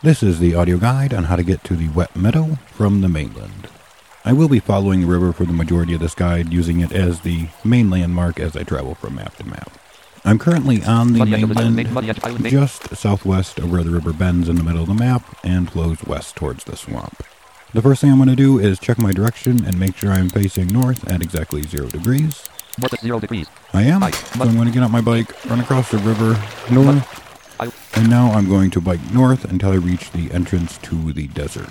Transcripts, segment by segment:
This is the audio guide on how to get to the wet meadow from the mainland. I will be following the river for the majority of this guide, using it as the main landmark as I travel from map to map. I'm currently on the mainland, just southwest of where the river bends in the middle of the map and flows west towards the swamp. The first thing I'm going to do is check my direction and make sure I'm facing north at exactly 0 degrees. North at 0 degrees. I am, so I'm going to get on my bike, run across the river north, and now I'm going to bike north until I reach the entrance to the desert.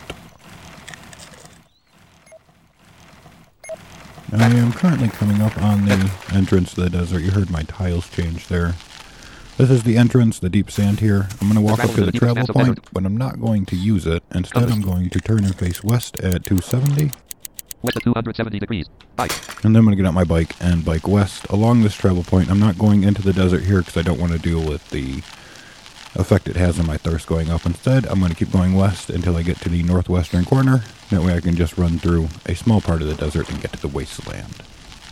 I am currently coming up on the entrance to the desert. You heard my tiles change there. This is the entrance, the deep sand here. I'm going to walk up to the travel point, but I'm not going to use it. Instead, I'm going to turn and face west at 270. West at 270 degrees. Bike. And then I'm going to get on my bike and bike west along this travel point. I'm not going into the desert here because I don't want to deal with the effect it has on my thirst going up. Instead, I'm going to keep going west until I get to the northwestern corner. That way I can just run through a small part of the desert and get to the wasteland.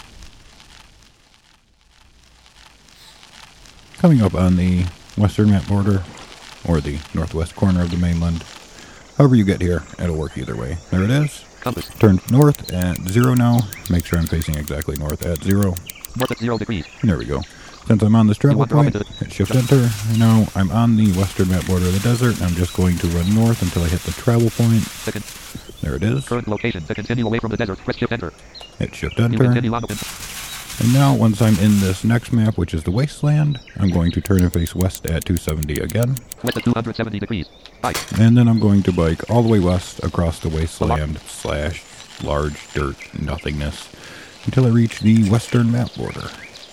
Coming up on the western map border, or the northwest corner of the mainland. However you get here, it'll work either way. There it is. Compass. Turn north at 0 now. Make sure I'm facing exactly north at 0. North at 0 degrees. There we go. Since I'm on this travel point, hit shift enter. Now I'm on the western map border of the desert. I'm just going to run north until I hit the travel point. There it is. Current location. To continue away from the desert, press shift enter. Hit shift enter. And now once I'm in this next map, which is the wasteland, I'm going to turn and face west at 270 again. West at 270 degrees. Bike. And then I'm going to bike all the way west across the wasteland / large dirt nothingness until I reach the western map border.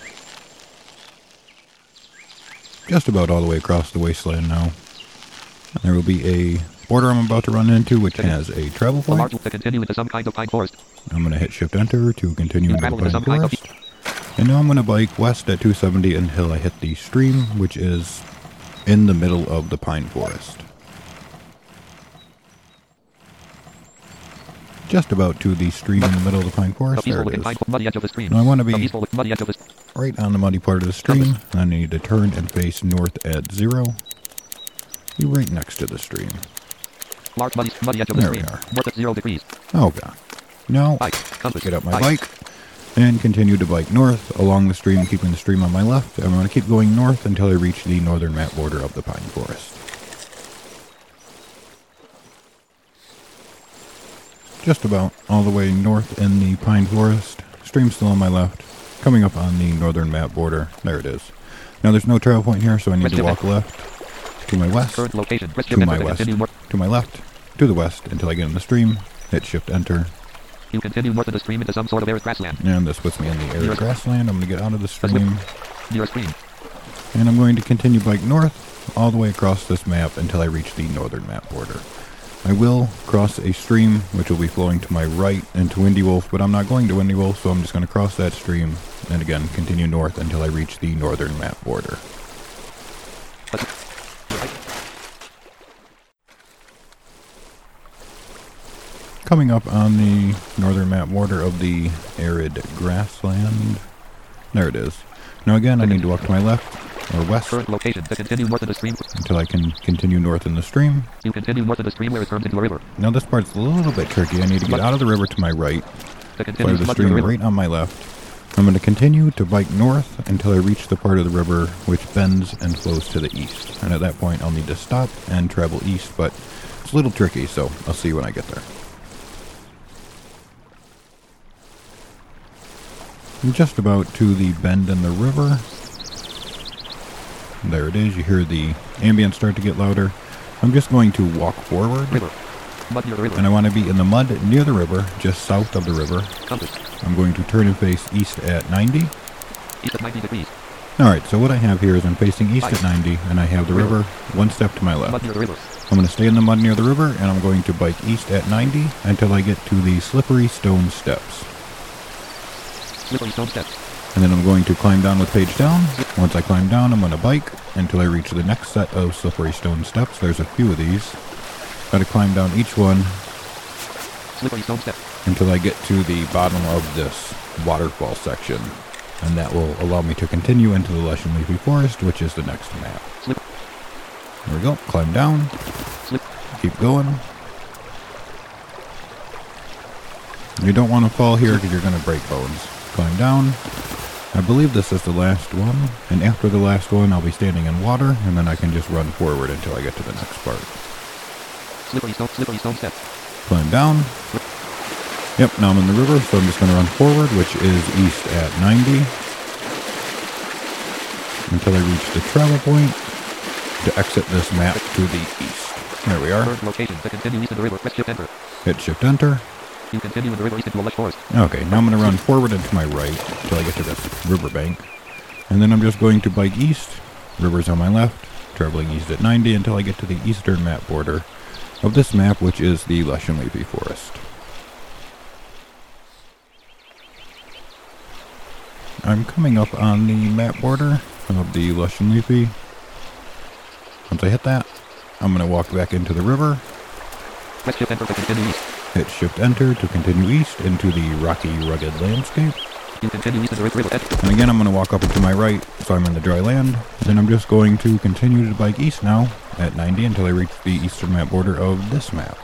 Just about all the way across the wasteland now. There will be a border I'm about to run into, which has a travel point. To continue into some kind of pine forest. I'm going to hit shift enter to continue into the pine forest. And now I'm going to bike west at 270 until I hit the stream, which is in the middle of the pine forest. Just about to the stream in the middle of the pine forest. There it is. Now I want to be right on the muddy part of the stream. I need to turn and face north at 0. Be right next to the stream. There we are. North at 0 degrees. Oh god. Now, get up my bike and continue to bike north along the stream, keeping the stream on my left. I'm going to keep going north until I reach the northern map border of the pine forest. Just about all the way north in the pine forest. Stream still on my left. Coming up on the northern map border. There it is. Now there's no travel point here, so I need to walk left, to my west, to my west, to my left, to the west until I get in the stream. Hit shift enter. You continue north of the stream into some sort of arid grassland. And this puts me in the arid grassland. I'm going to get out of the stream. Near a stream. And I'm going to continue bike north all the way across this map until I reach the northern map border. I will cross a stream which will be flowing to my right into Windy Wolf, but I'm not going to Windy Wolf, so I'm just going to cross that stream and again continue north until I reach the northern map border. Coming up on the northern map border of the arid grassland. There it is. Now again, I need to walk to my left or west location to continue north of the stream until I can continue north in the stream. You continue north of the stream where it turns into a river. Now this part's a little bit tricky. I need to get out of the river to my right, follow the stream right on my left. I'm going to continue to bike north until I reach the part of the river which bends and flows to the east. And at that point I'll need to stop and travel east, but it's a little tricky, so I'll see you when I get there. I'm just about to the bend in the river. There it is. You hear the ambient start to get louder. I'm just going to walk forward. Mud near the river. And I want to be in the mud near the river, just south of the river. Compass. I'm going to turn and face east at 90. East at 90 degrees. Alright, so what I have here is I'm facing east at 90, and I have the river one step to my left. Mud near the river. I'm going to stay in the mud near the river, and I'm going to bike east at 90 until I get to the slippery stone steps. Slippery stone steps. And then I'm going to climb down with page down. Once I climb down, I'm going to bike until I reach the next set of slippery stone steps. There's a few of these. Got to climb down each one slippery stone steps until I get to the bottom of this waterfall section. And that will allow me to continue into the lush and leafy forest, which is the next map. Slip. There we go. Climb down. Slip. Keep going. You don't want to fall here because you're going to break bones. Climb down. I believe this is the last one, and after the last one I'll be standing in water, and then I can just run forward until I get to the next part. Slippery stone step. Climb down. Yep, now I'm in the river, so I'm just going to run forward, which is east at 90, until I reach the travel point to exit this map to the east. There we are. Current location. To continue east of the river, press shift enter. Hit shift enter. You continue in the river east into a lush forest. Okay, now I'm going to run forward and to my right until I get to this riverbank. And then I'm just going to bike east. River's on my left, traveling east at 90 until I get to the eastern map border of this map, which is the lush and leafy forest. I'm coming up on the map border of the lush and leafy. Once I hit that, I'm going to walk back into the river. Press shift enter to continue east. Hit shift enter to continue east into the rocky, rugged landscape. You continue east of the river enter. And again, I'm going to walk up and to my right, so I'm in the dry land. Then I'm just going to continue to bike east now at 90 until I reach the eastern map border of this map.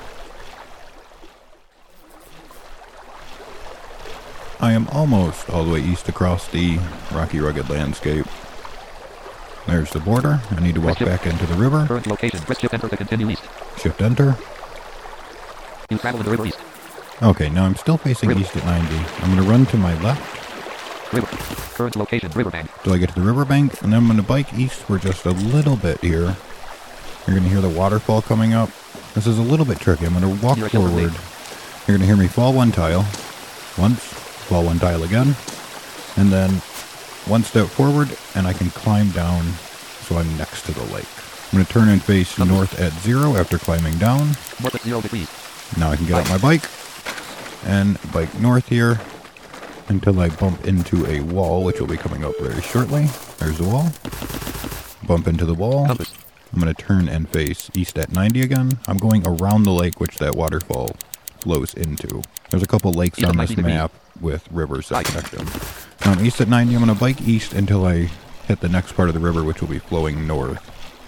I am almost all the way east across the rocky, rugged landscape. There's the border. I need to walk back into the river. Current location. Press shift enter to continue east. Shift enter. You travel in the river east. Okay, now I'm still facing east at 90. I'm going to run to my left. River. Current location. Riverbank. Till I get to the riverbank, and then I'm going to bike east for just a little bit here. You're going to hear the waterfall coming up. This is a little bit tricky. I'm going to walk forward. You're going to hear me fall one tile. Once. Fall one tile again. And then one step forward, and I can climb down so I'm next to the lake. I'm going to turn and face north at 0 after climbing down. North at 0 degrees. Now I can get out my bike and bike north here until I bump into a wall, which will be coming up very shortly. There's the wall. Bump into the wall. Compass. I'm going to turn and face east at 90 again. I'm going around the lake, which that waterfall flows into. There's a couple lakes on this map with rivers that connect them. Now I'm east at 90. I'm going to bike east until I hit the next part of the river, which will be flowing north.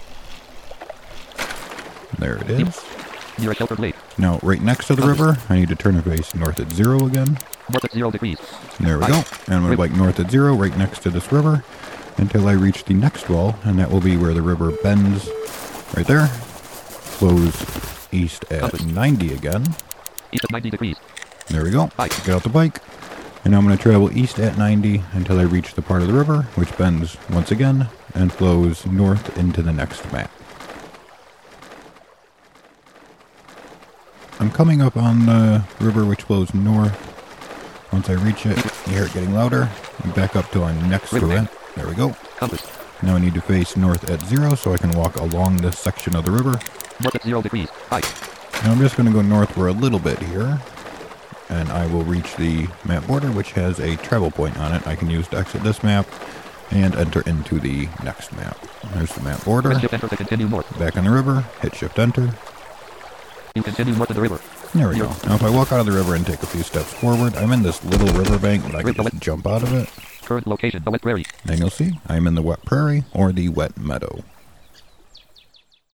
There it is. Near a sheltered lake. Now, right next to the river, I need to turn and face north at 0 again. North at 0 degrees. There we go. And I'm going to bike north at 0 right next to this river until I reach the next wall, and that will be where the river bends right there. Flows east at 90 again. East at 90 degrees. There we go. Get out the bike. And now I'm going to travel east at 90 until I reach the part of the river, which bends once again and flows north into the next map. I'm coming up on the river which flows north. Once I reach it, you hear it getting louder. I back up till I'm next to it. There we go. Compass. Now I need to face north at 0 so I can walk along this section of the river. North at 0 degrees. High. Now I'm just going to go north for a little bit here. And I will reach the map border, which has a travel point on it I can use to exit this map and enter into the next map. There's the map border. Press shift enter to continue north. Back on the river, hit shift enter. You continue north of the river. There we go. Now if I walk out of the river and take a few steps forward, I'm in this little riverbank, but I can just jump out of it. Current location, the wet prairie. And you'll see I'm in the wet prairie or the wet meadow.